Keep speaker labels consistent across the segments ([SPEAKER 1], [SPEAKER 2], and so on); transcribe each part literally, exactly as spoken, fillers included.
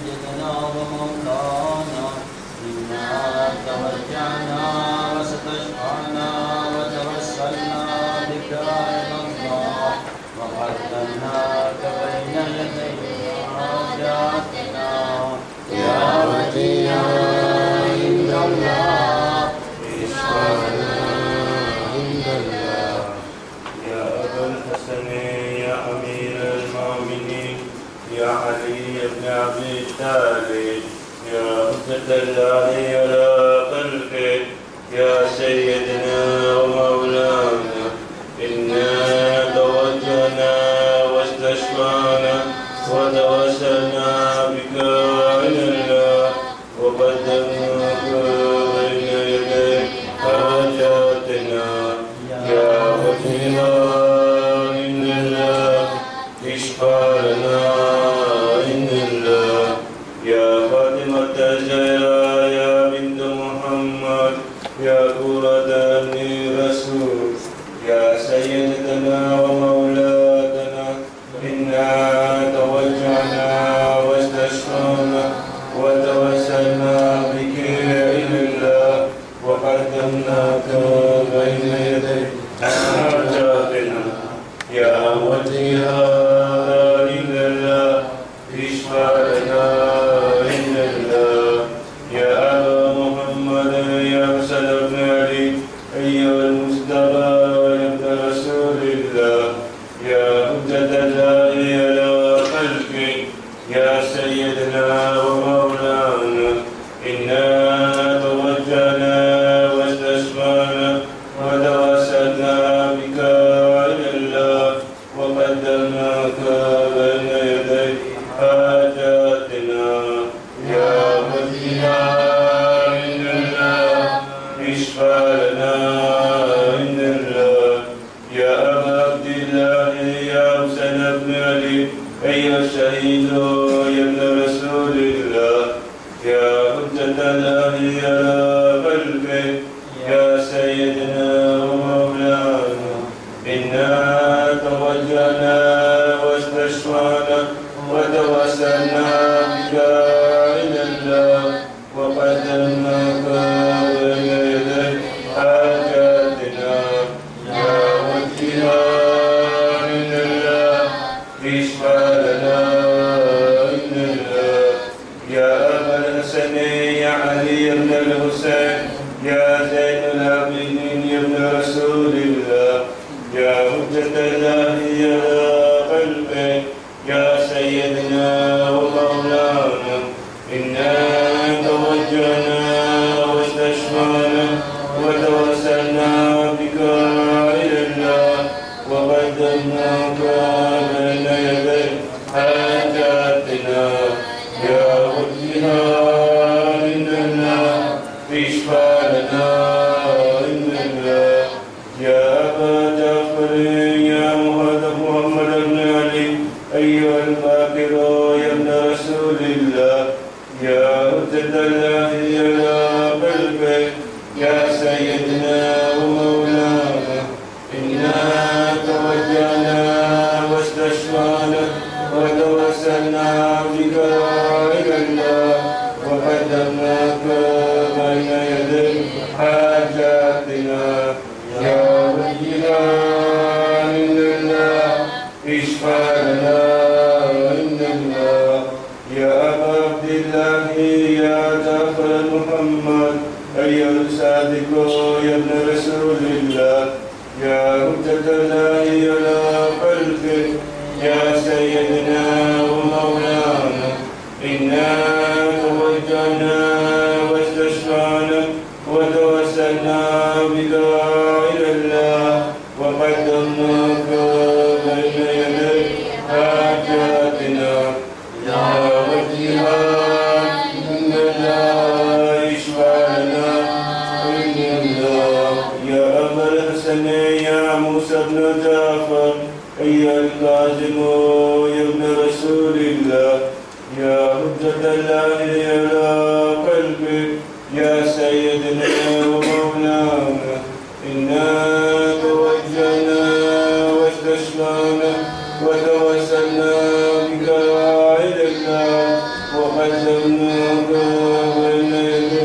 [SPEAKER 1] سيدنا ومولانا إنا توجهنا واستشفعنا وتوسلنا بك إلى الله وقدمناك بين يدي حاجاتنا يا وجيها عند الله اشفعنا عند الله.
[SPEAKER 2] يا أبا الحسن يا أمير المؤمنين يا علي بن أبي طالب يا حجة الله على خلقه يا سيدنا ومولانا إنا توجهنا واستشفعنا وتوسلنا بك إلى الله وقدمناك بين يدي حاجاتنا يا وكيلا عند الله اشفع لنا عند الله. يا فاطمة الزهراء يا بنت محمد يا قرة الرسول يا سيدتنا ومولاتنا إنا توجهنا واستشفعنا وتوسلنا بك إلى الله وقدمناك بين يدي حاجاتنا يا وجيها عند الله اشفع لنا عند الله. يا أبا محمد يا حسن بن علي أيها المصطفى يا ابن رسول الله يا حجة الله على خلقه يا سيدنا ومولانا إنا توجهنا واستشفعنا وتوسلنا بك إلى الله وقدمناك بين يدي حاجاتنا يا وجيها عند الله اشفع لنا عند الله. يا أبا عبد الله يا حسن بن علي أيها الشهيد يا ابن رسول الله يا حجة الله على قلبه يا سيدنا ومولانا إنا توجهنا واستشفعنا وتوسلنا بك إلى الله وقدمناك بين يدي حاجاتنا يا وجيها عند الله اشفع لنا عند الله. يا أبا الحسن يا علي بن الحسين يا زين العابدين يا ابن رسول الله يا حجة الله على قلبه يا سيدنا ومولانا إنا توجهنا واستشفعنا وتوسلنا بك إلى الله وقدمناك بين يدي حاجاتنا يا وجيها عند الله اشفع لنا عند الله. يا أبا جعفر يا محمد بن علي أيها الباقر يا ابن رسول الله يا حجة الله على قلبه يا سيدنا ومولانا إنا توجهنا واستشفعنا وتوسلنا بك إلى الله وقدمناك بين يدي حاجاتنا يا وجيها عند الله اشفع لنا عند الله. يا أبا عبد الله يا جعفر محمد أيها الصادق يا ابن رسول الله يا حجة الله على قلبه يا سيدنا ومولانا إنا توجهنا واستشفعنا وتوسلنا بك إلى الله وقدمناك بين يدي حاجاتنا يا وجيها عند الله اشفع لنا عند الله. يا أبا الحسن يا موسى بن جعفر أيها الكاظم يا ابن رسول الله يا حجة الله على قلبه يا سيدنا ومولانا إنا توجهنا واستشفعنا وتوسلنا بك إلى الله وقدمناك بين يدي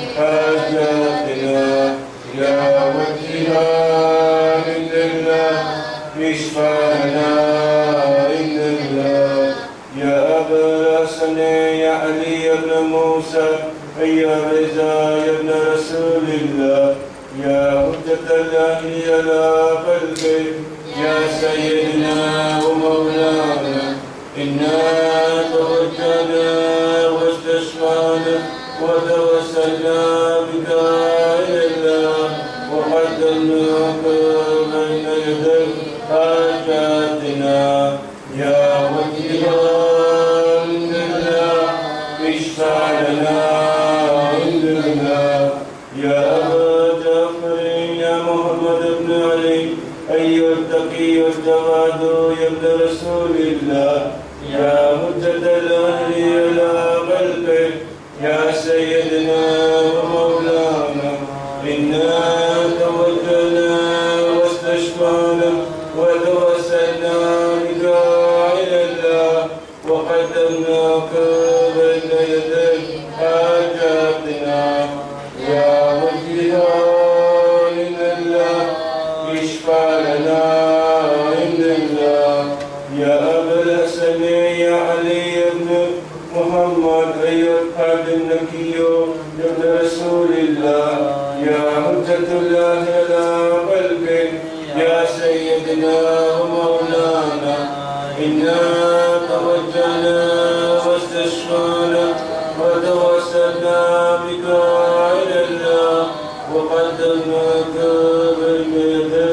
[SPEAKER 2] حاجاتنا يا وجهها عند الله اشفع لنا عند الله يا أبا الحسن يا علي بن موسى يا رضا يا ابن رسول الله يا حجة الله على قلبي يا سيدنا ومولانا إنا توجهنا واستشفعنا وتوسلنا بك إلى الله وقدمناك بين يدي حاجاتنا يا وجهها عند الله اشفع لنا عند الله يا أبا جعفر يا محمد بن علي أيها التقي الجواد يا ابن رسول الله يا حجة الأهل على قلبك يا سيدنا ومولانا إنا توجهنا واستشفعنا وتوسلنا بك إلى الله وقدمناك بين يدي حاجاتنا يا وجهها عند الله اشفع لنا عند الله يا أبا الحسن يا علي بن محمد أيها الحاكم النكي يا ابن رسول الله يا حجة الله على قلبك يا سيدنا ومولانا إنا توجهنا واستشفعنا وتوسلنا بك إلى الله وقدمناك بين يدي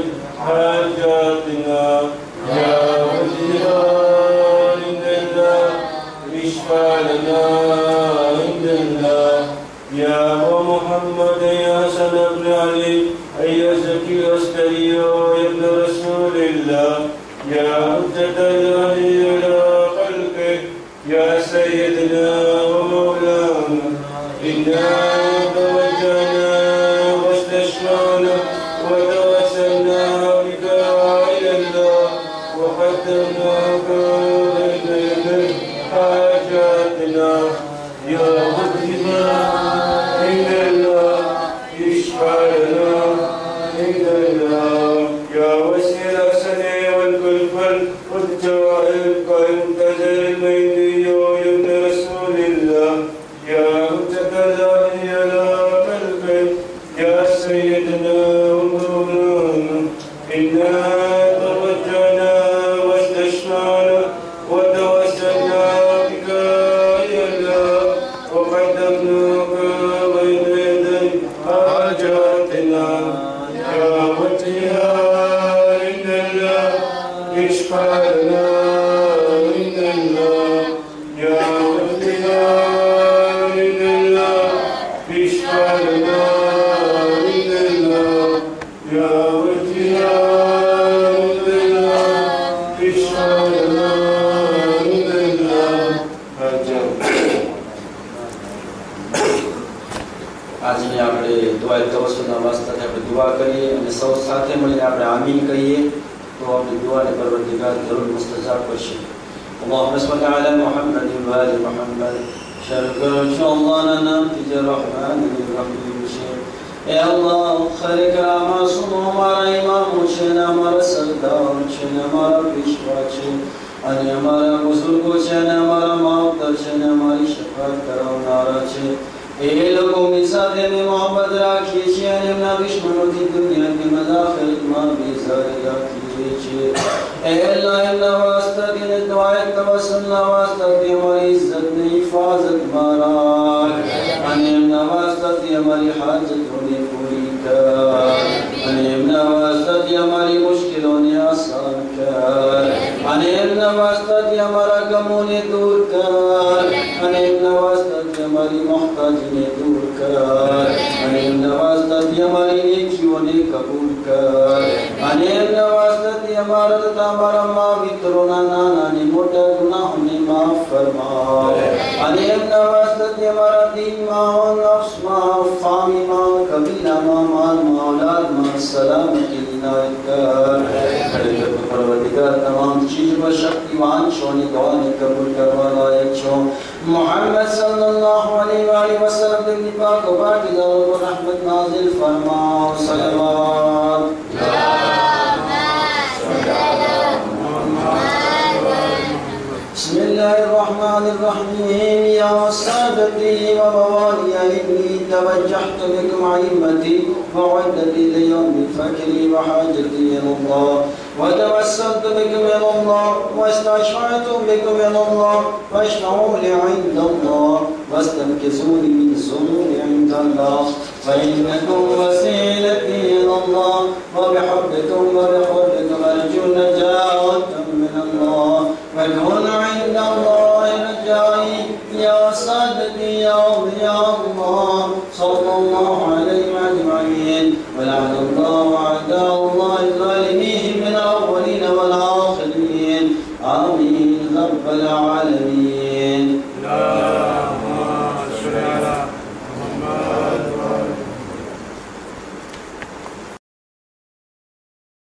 [SPEAKER 2] حاجاتنا يا وجهها عند الله اشفع لنا عند الله يا أبا محمد يا حسن بن علي أيها الزكي العسكري يا ابن رسول الله يا حجة الله على قلبك يا سيدنا ومولانا إنا توجهنا واستشفعنا وتوسلنا بك إلى الله وقدمناك بين يدي حاجاتنا يا وجهنا عند الله اشفع لنا عند الله يا وسيع الحسن والكلفل والجوائب والمنتزه المهدي يا ابن رسول الله يا حجة الله على قلبك يا سيدنا ومولانا إنا توجهنا واستشفعنا وتوسلنا بك إلى الله وقدمناك بين يدي حاجاتنا يا وجهها عند الله اشفع لنا عند الله يا وجهها عند الله اشفع لنا عند الله يا وجهها عند الله اشفع لنا عند الله
[SPEAKER 1] આજની આપણે દુઆ તવસુલના વાસ્તે આપણે દુઆ કરીએ અને સૌ સાથે મળીને આપણે આમીન કહીએ તો આપણી દુઆને પરવરદિગાર જરૂર મુસ્તજાબ કરશે. اللهم صل على محمد وآل محمد شركر الله لنا في الرحمن الرحيم. يا الله خيرك ما صنع हमारा इमाम हुसैन हमारा सरदार हुसैन हमारा पेशवा है અને અમારા બુઝુર્ગો છે અને અમારા માવતર છે અને અમારી શફાત કરાવનારા છે. એ લોકોની સાથે અમે મોહબ્બત રાખીએ છીએ અને એમના દુશ્મનોથી દુનિયાની મદાખલમાં બેઝારી રાખીએ છીએ. એ અલ્લાહ એમના વાસ્તેથી અને દુઆએ તવસલના વાસ્તેથી અમારી ઇજ્જતની હિફાજતમાં રાખ અને એમના વાસ્તેથી અમારી હાજતોને પૂરી કર અને એમના વાસ્તેથી અમારી મુશ્કેલોને આસાન કર અને એમના વાસ્તેથી અમારા ગમોને દૂર કર અને એમના વાસ્તેથી અમારી મોહતાજીને દૂર કર અને એમના વાસ્તેથી અમારી નેકીઓને કબૂલ કર અને એમના વાસ્તેથી અમારા તથા અમારા મા મિત્રોના નાના ને મોટા ગુનાહોને માફ ફરમાવ અને એમના વાસ્તેથી અમારા દીનમાં નફ્સમાં ફામીમાં કબીલામાં માલમાં औलादમાં સલામતી ઇનાયત કર. ખરેખર પરવરદિગાર તમામ ચીજ પર શક્તિવાન છો અને દુઆને કબૂલ કરવા લાયક છો. محمد صلی اللہ علیہ وآلہ وسلم دن پاک و پاکیزہ اور رحمت نازل فرماؤ صلوات بسم الله الرحمن الرحيم يا سادتي وموالي إني توجهت بكم عظمتي وعدتي ليوم الفجر وحاجتي إلى الله وتوسلت بكم إلى الله واستشفعت بكم إلى الله فاشفعوا لي عند الله واستنكسوني من الذنوب عند الله فإنكم وسيلتي إلى الله وبحبكم وبحبكم أرجو النجاة من الله فكن عند الله رجائي يا سادتي يا أولياء الله صلى الله عليه أجمعين ولعنه